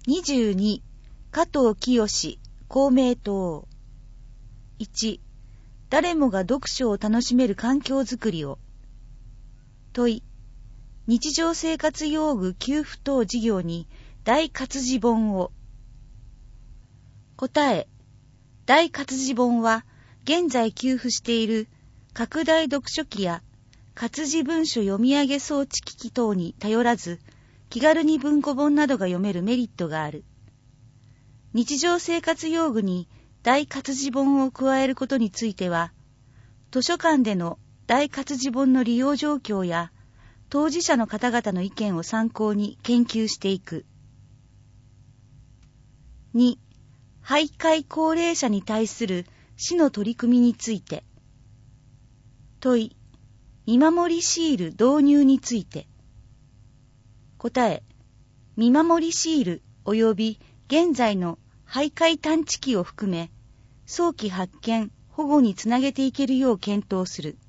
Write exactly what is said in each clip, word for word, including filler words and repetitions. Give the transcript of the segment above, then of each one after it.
にじゅうに、加藤清、公明党。いち、誰もが読書を楽しめる環境づくりを。問い、日常生活用具給付等事業に大活字本を。答え、大活字本は現在給付している拡大読書機や活字文書読み上げ装置機器等に頼らず、気軽に文庫本などが読めるメリットがある。日常生活用具に大活字本を加えることについては、図書館での大活字本の利用状況や当事者の方々の意見を参考に研究していく。に、徘徊高齢者に対する市の取り組みについて。問い、見守りシール導入について。答え、見守りシール及び現在の徘徊探知機を含め、早期発見、保護につなげていけるよう検討する。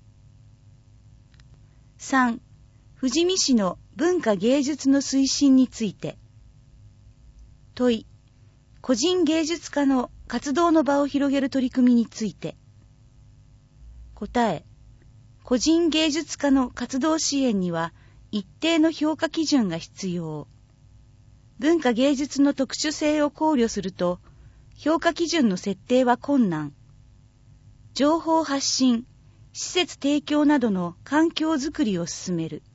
さん、富士見市の文化芸術の推進について。問い、個人芸術家の活動の場を広げる取り組みについて。答え、個人芸術家の活動支援には一定の評価基準が必要。文化芸術の特殊性を考慮すると、評価基準の設定は困難。情報発信、施設提供などの環境づくりを進める。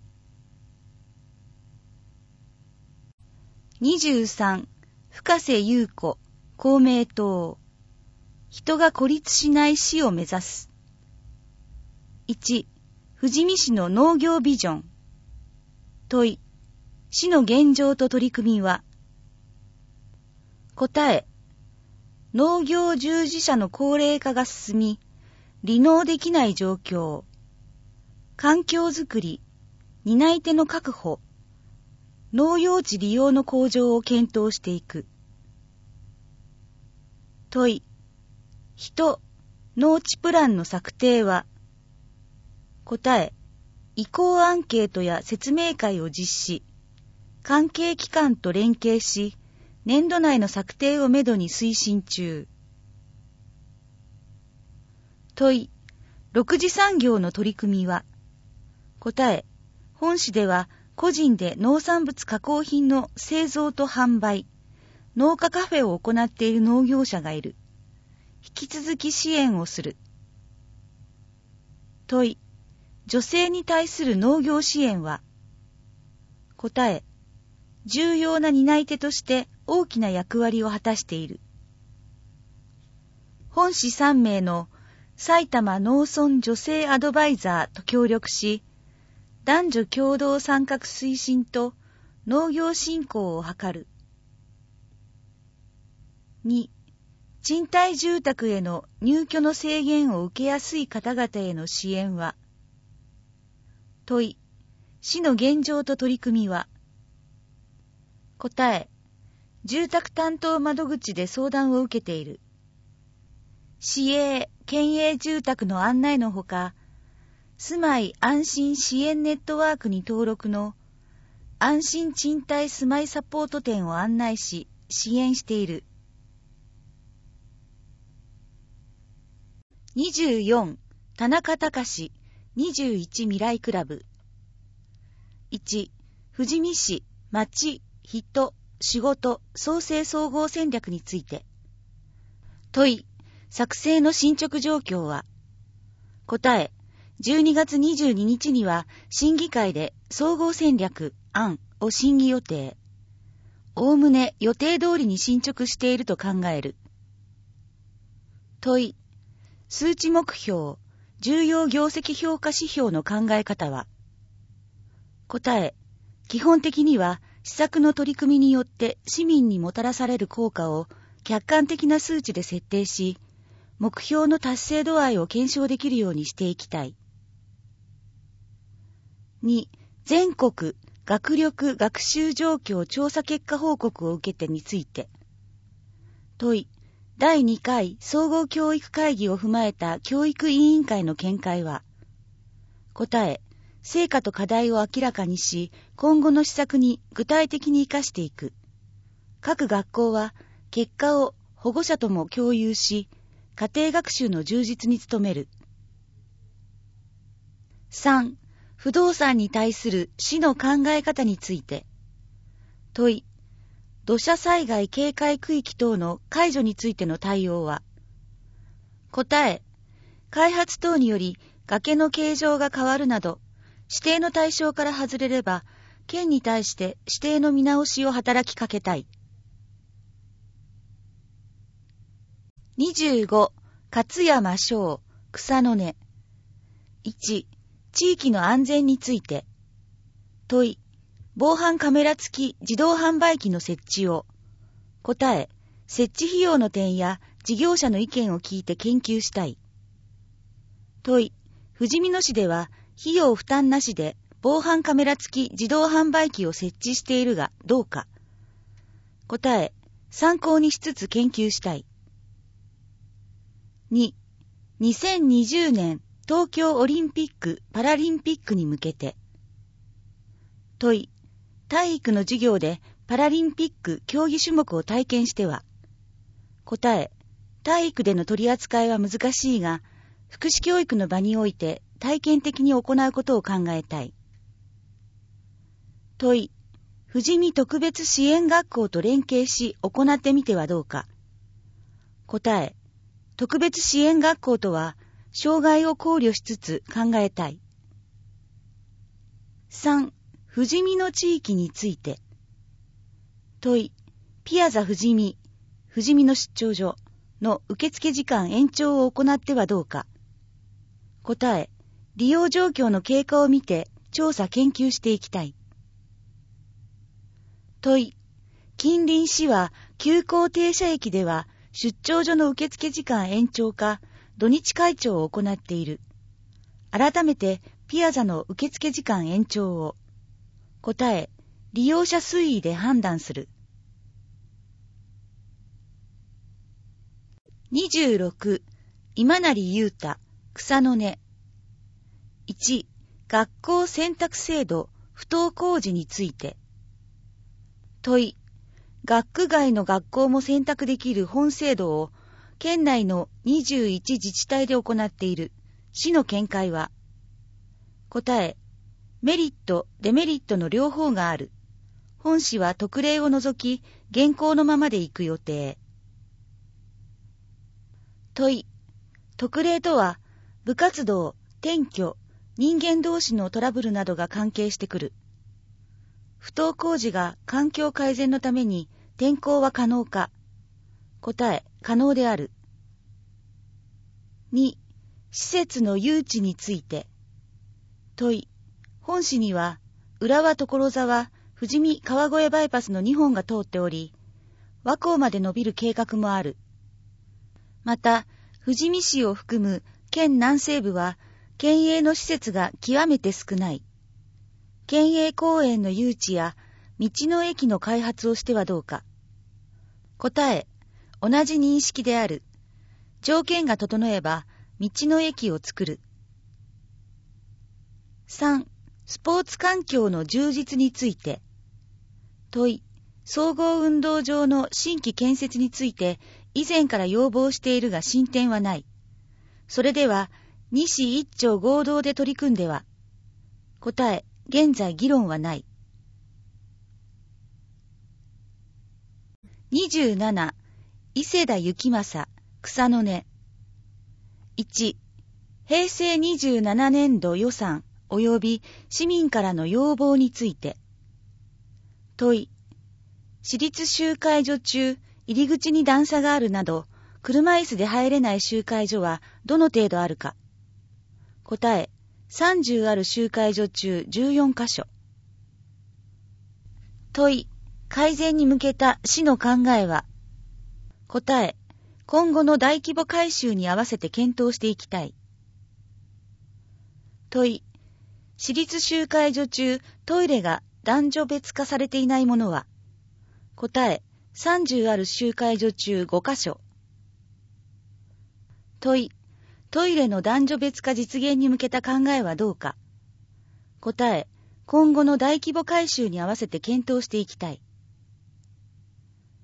にじゅうさん、深瀬優子、公明党。人が孤立しない市を目指す。いち、富士見市の農業ビジョン。問い、市の現状と取り組みは。答え、農業従事者の高齢化が進み、離農できない状況。環境づくり、担い手の確保、農用地利用の向上を検討していく。問い、人、農地プランの策定は。答え、意向アンケートや説明会を実施、関係機関と連携し、年度内の策定をめどに推進中。問い、六次産業の取り組みは。答え、本市では個人で農産物加工品の製造と販売、農家カフェを行っている農業者がいる。引き続き支援をする。問い、女性に対する農業支援は。答え、重要な担い手として大きな役割を果たしている。本市さん名の埼玉農村女性アドバイザーと協力し、男女共同参画推進と農業振興を図る。に、賃貸住宅への入居の制限を受けやすい方々への支援は。問い、市の現状と取り組みは。答え、住宅担当窓口で相談を受けている。市営、県営住宅の案内のほか、住まい安心支援ネットワークに登録の安心賃貸住まいサポート店を案内し、支援している。にじゅうよん、田中隆、にじゅういち未来クラブ。いち、富士見市、町、人、仕事、創生総合戦略について。問い、作成の進捗状況は。答え、じゅうにがつにじゅうににちには審議会で総合戦略案を審議予定。おおむね予定通りに進捗していると考える。問い、数値目標、重要業績評価指標の考え方は。答え、基本的には施策の取り組みによって市民にもたらされる効果を客観的な数値で設定し、目標の達成度合いを検証できるようにしていきたい。に、全国学力学習状況調査結果報告を受けてについて。問い、だいにかい総合教育会議を踏まえた教育委員会の見解は。答え、成果と課題を明らかにし、今後の施策に具体的に生かしていく。 各学校は結果を保護者とも共有し、家庭学習の充実に努める。さん、不動産に対する市の考え方について。問い、土砂災害警戒区域等の解除についての対応は。答え、開発等により崖の形状が変わるなど、指定の対象から外れれば、県に対して指定の見直しを働きかけたい。にじゅうご、勝山翔、草の根。いち、地域の安全について。問い、防犯カメラ付き自動販売機の設置を。答え、設置費用の点や事業者の意見を聞いて研究したい。問い、ふじみ野市では費用負担なしで防犯カメラ付き自動販売機を設置しているがどうか。答え、参考にしつつ研究したい。に、にせんにじゅうねん東京オリンピック・パラリンピックに向けて。問い、体育の授業でパラリンピック競技種目を体験しては。答え、体育での取り扱いは難しいが、福祉教育の場において体験的に行うことを考えたい。問い、富士見特別支援学校と連携し行ってみてはどうか。答え、特別支援学校とは、障害を考慮しつつ考えたい。さん、富士見の地域について。問い、ピアザ富士見、富士見の出張所の受付時間延長を行ってはどうか。答え、利用状況の経過を見て調査研究していきたい。問い、近隣市は急行停車駅では出張所の受付時間延長か土日開庁を行っている。改めてピアザの受付時間延長を。答え、利用者推移で判断する。にじゅうろく、今成優太、草の根。いち、学校選択制度不登校時について。問い、学区外の学校も選択できる本制度を県内のにじゅういち自治体で行っている。市の見解は。答え、メリット、デメリットの両方がある。本市は特例を除き、現行のままで行く予定。問い、特例とは、部活動、転居、人間同士のトラブルなどが関係してくる。不登校時が環境改善のために転校は可能か。答え、可能である。に、施設の誘致について。問い、本市には、浦和所沢、富士見川越バイパスのにほんが通っており、和光まで伸びる計画もある。また、富士見市を含む県南西部は、県営の施設が極めて少ない。県営公園の誘致や道の駅の開発をしてはどうか。答え、同じ認識である。条件が整えば、道の駅を作る。さん、スポーツ環境の充実について。問い、総合運動場の新規建設について以前から要望しているが進展はない。それでは、に市一町合同で取り組んでは。答え、現在議論はない。にじゅうなな、伊勢田幸正、草の根。いち、平成にじゅうななねんど予算及び市民からの要望について。問い、市立集会所中、入り口に段差があるなど、車椅子で入れない集会所はどの程度あるか。答え、さんじゅうある集会所中じゅうよんかしょ。問い、改善に向けた市の考えは。答え、今後の大規模改修に合わせて検討していきたい。問い、市立集会所中トイレが男女別化されていないものは。答え、さんじゅうある集会所中ごかしょ。問い、トイレの男女別化実現に向けた考えはどうか。答え、今後の大規模改修に合わせて検討していきたい。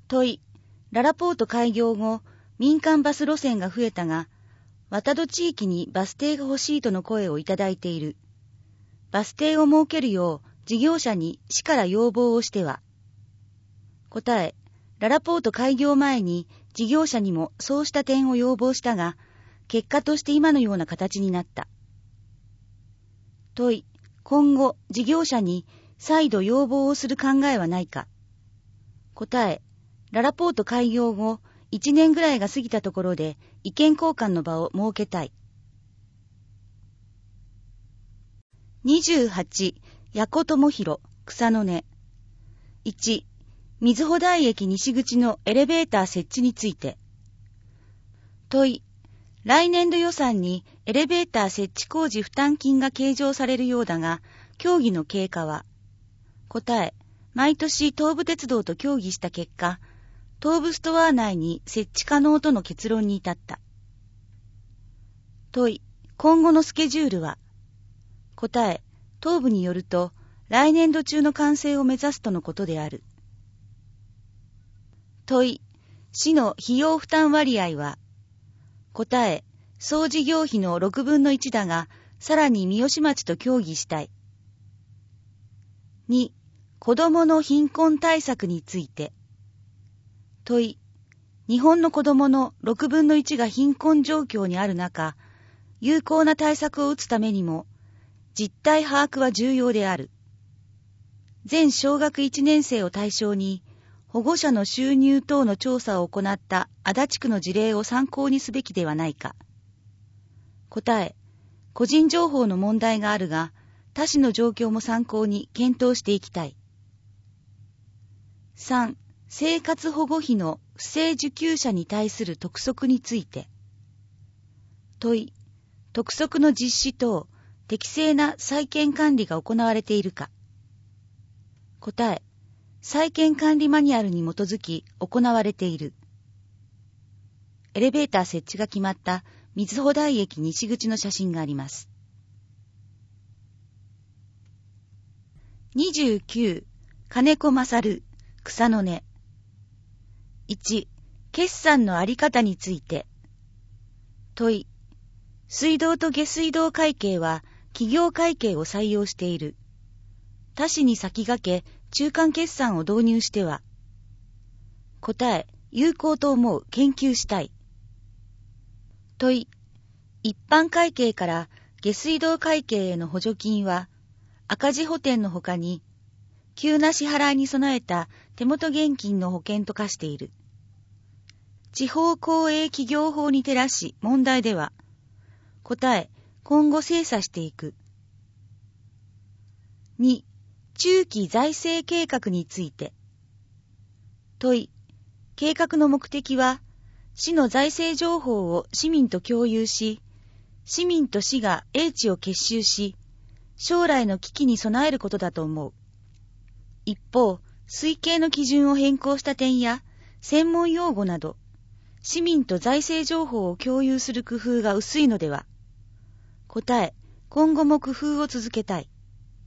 問い、ララポート開業後、民間バス路線が増えたが、渡戸地域にバス停が欲しいとの声をいただいている。バス停を設けるよう事業者に市から要望をしては。答え、ララポート開業前に事業者にもそうした点を要望したが、結果として今のような形になった。問い、今後事業者に再度要望をする考えはないか。答え、ララポート開業後いちねんぐらいが過ぎたところで意見交換の場を設けたい。にじゅうはち、矢古智弘、草の根。いち、瑞穂台駅西口のエレベーター設置について。問い、来年度予算にエレベーター設置工事負担金が計上されるようだが、協議の経過は。答え、毎年東武鉄道と協議した結果、東武ストア内に設置可能との結論に至った。問い、今後のスケジュールは。答え、東武によると、来年度中の完成を目指すとのことである。問い、市の費用負担割合は。答え、総事業費のろくぶんのいちだが、さらに三芳町と協議したい。に、子どもの貧困対策について。問い、日本の子どものろくぶんのいちが貧困状況にある中、有効な対策を打つためにも、実態把握は重要である。全小学いちねん生を対象に、保護者の収入等の調査を行った足立区の事例を参考にすべきではないか。答え、個人情報の問題があるが、他市の状況も参考に検討していきたい。さん、生活保護費の不正受給者に対する督促について。問い、督促の実施等、適正な債権管理が行われているか。答え、債権管理マニュアルに基づき行われている。エレベーター設置が決まった瑞穂台駅西口の写真があります。にじゅうきゅう、金子勝、草の根。いち、決算のあり方について。問い、水道と下水道会計は企業会計を採用している。他市に先駆け中間決算を導入しては。答え、有効と思う、研究したい。問い、一般会計から下水道会計への補助金は赤字補填のほかに急な支払いに備えた手元現金の保険と化している。地方公営企業法に照らし問題では。答え、今後精査していく。に、中期財政計画について。問い、計画の目的は、市の財政情報を市民と共有し、市民と市が英知を結集し、将来の危機に備えることだと思う。一方、推計の基準を変更した点や、専門用語など、市民と財政情報を共有する工夫が薄いのでは。答え、今後も工夫を続けたい。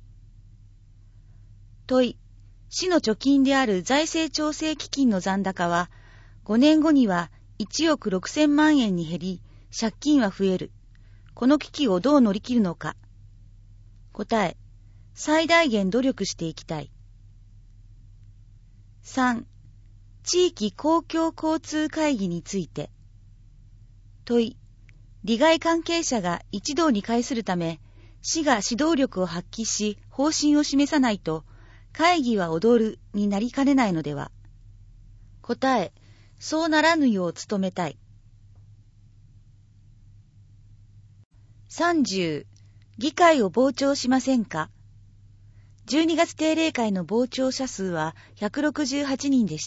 問い、市の貯金である財政調整基金の残高は、ごねんごにはいちおくろくせんまんえんに減り、借金は増える。この危機をどう乗り切るのか。答え、最大限努力していきたい。さん、地域公共交通会議について。問い、利害関係者が一堂に会するため、市が指導力を発揮し、方針を示さないと、会議は踊るになりかねないのでは。答え、そうならぬよう努めたい。さんじゅう、議会を傍聴しませんか。じゅうにがつ定例会の傍聴者数はひゃくろくじゅうはちにんでした。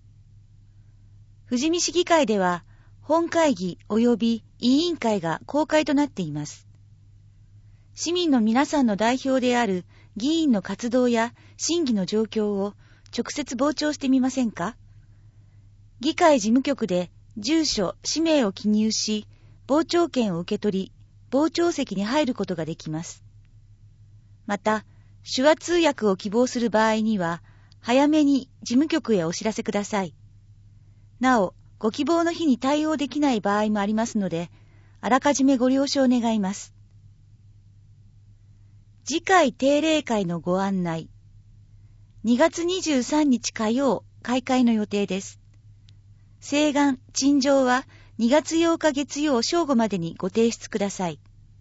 富士見市議会では、本会議及び委員会が公開となっています。市民の皆さんの代表である議員の活動や審議の状況を直接傍聴してみませんか。議会事務局で住所、氏名を記入し、傍聴券を受け取り、傍聴席に入ることができます。また、手話通訳を希望する場合には、 早めに事務局へお知らせください。なお、ご希望の日に対応できない場合もありますので、あらかじめご了承願います。次回定例会のご案内。にがつにじゅうさんにち火曜、開会の予定です。請願、陳情はにがつようか月曜正午までにご提出ください。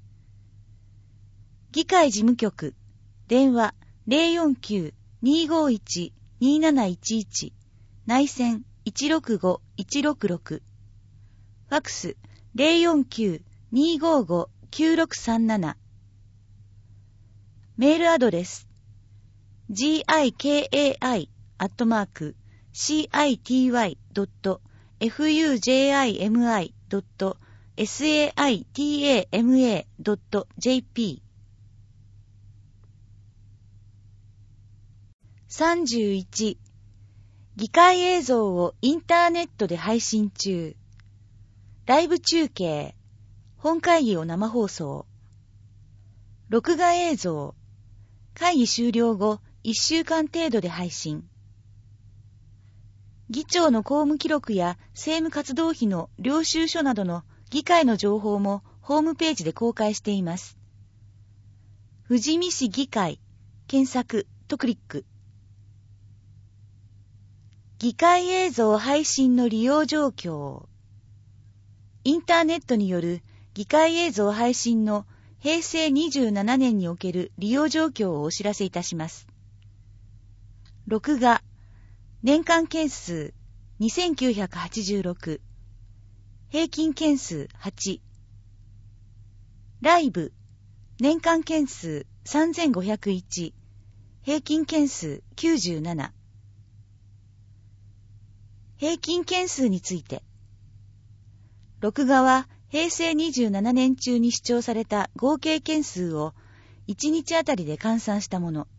議会事務局、電話 ゼロよんきゅう にーごーいち にーなないちいち、内線 いちろくご いちろくろく、ファックス ゼロよんきゅう にーごーご きゅうろくさんなな、メールアドレス ギカイ アットマーク シーアイティーワイ ドット フジミ ドット サータマ ドット ジェーピー。さんじゅういち、議会映像をインターネットで配信中。ライブ中継、本会議を生放送。録画映像、会議終了後いっしゅうかん程度で配信。議長の公務記録や政務活動費の領収書などの議会の情報もホームページで公開しています。富士見市議会、検索とクリック。議会映像配信の利用状況。インターネットによる議会映像配信のへいせいにじゅうななねんにおける利用状況をお知らせいたします。録画、年間件数にせんきゅうひゃくはちじゅうろく、平均件数はち。ライブ、年間件数さんぜんごひゃくいち、平均件数きゅうじゅうなな。平均件数について。録画はへいせいにじゅうななねん中に視聴された合計件数をいちにちあたりで換算したもの。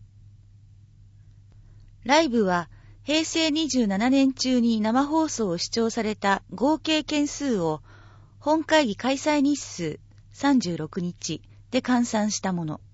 ライブはへいせいにじゅうななねん中に生放送を視聴された合計件数を本会議開催日数さんじゅうろくにちで換算したもの。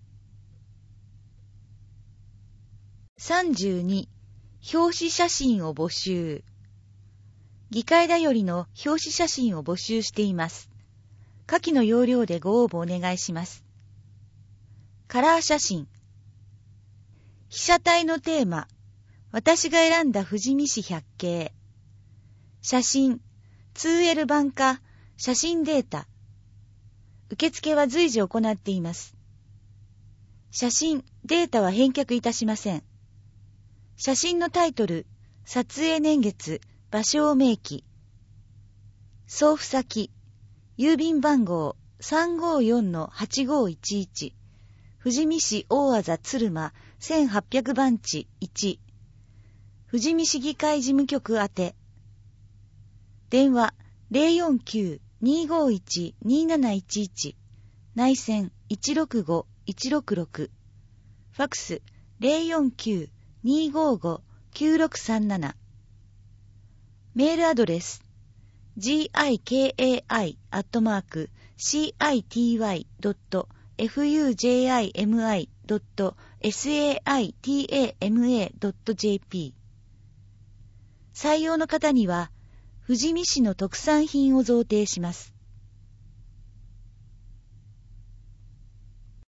さんじゅうに、表紙写真を募集。議会だよりの表紙写真を募集しています。下記の要領でご応募お願いします。カラー写真。被写体のテーマ、私が選んだ富士見市百景。写真、ツーエル 版か写真データ。受付は随時行っています。写真、データは返却いたしません。写真のタイトル、撮影年月、場所を明記。送付先、郵便番号 さんごーよんのはちごーいちいち、富士見市大字鶴間せんはっぴゃくばんちいち、富士見市議会事務局宛て。電話 ゼロよんきゅう にーごーいち にーなないちいち、内線 いちろくご いちろくろく、ファックス ゼロよんきゅう にーごーご きゅうろくさんなな、メールアドレス ギカイ アットマーク シーアイティーワイ ドット フジミ ドット サータマ ドット ジェーピー。採用の方には富士見市の特産品を贈呈します。